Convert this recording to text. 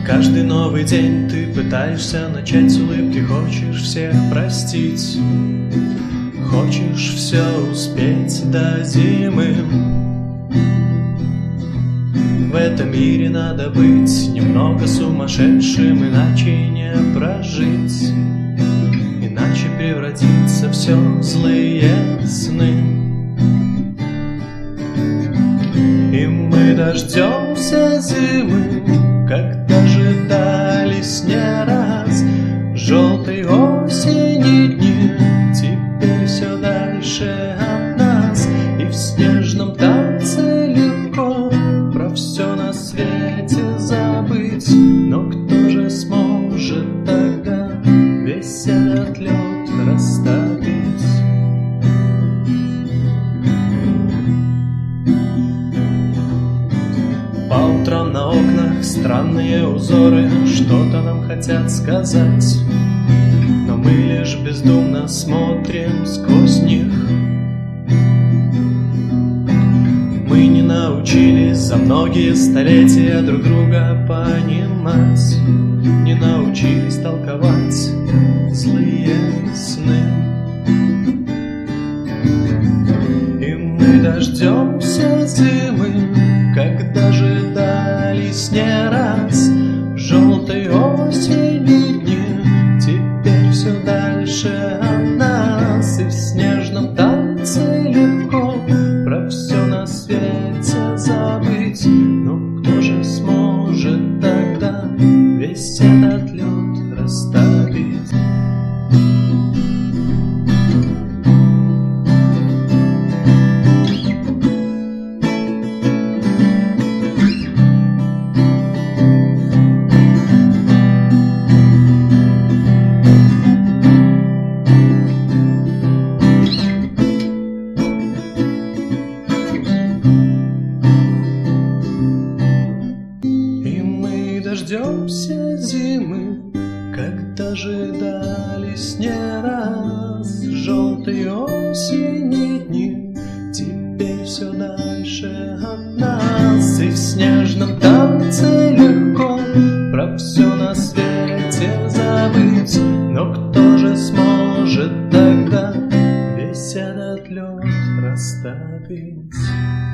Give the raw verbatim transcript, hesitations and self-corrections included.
Каждый новый день ты пытаешься начать с улыбки, хочешь всех простить, хочешь все успеть до зимы. В этом мире надо быть немного сумасшедшим, иначе не прожить, иначе превратится все в злые сны. И мы дождемся зимы, как дожидались не раз, желтой осени дни. Теперь все дальше от нас, и в снежном танце легко про все на свете забыть. Но кто же сможет тогда весь этот лед растопить? По утрам на окнах странные узоры что-то нам хотят сказать, но мы лишь бездумно смотрим сквозь них. Мы не научились за многие столетия друг друга понимать, не научились толковать злые сны. И мы дождемся зимы, как дожидались не раз, желтой осени дни. Теперь все дальше от нас, и в снежном танце легко про все на свете забыть. Но кто же сможет тогда весь этот лед растопить? Дождемся зимы, как дожидались не раз, желтой осени дни. Теперь все дальше от нас, и в снежном танце легко про все на свете забыть. Но кто же сможет тогда весь этот лед растопить?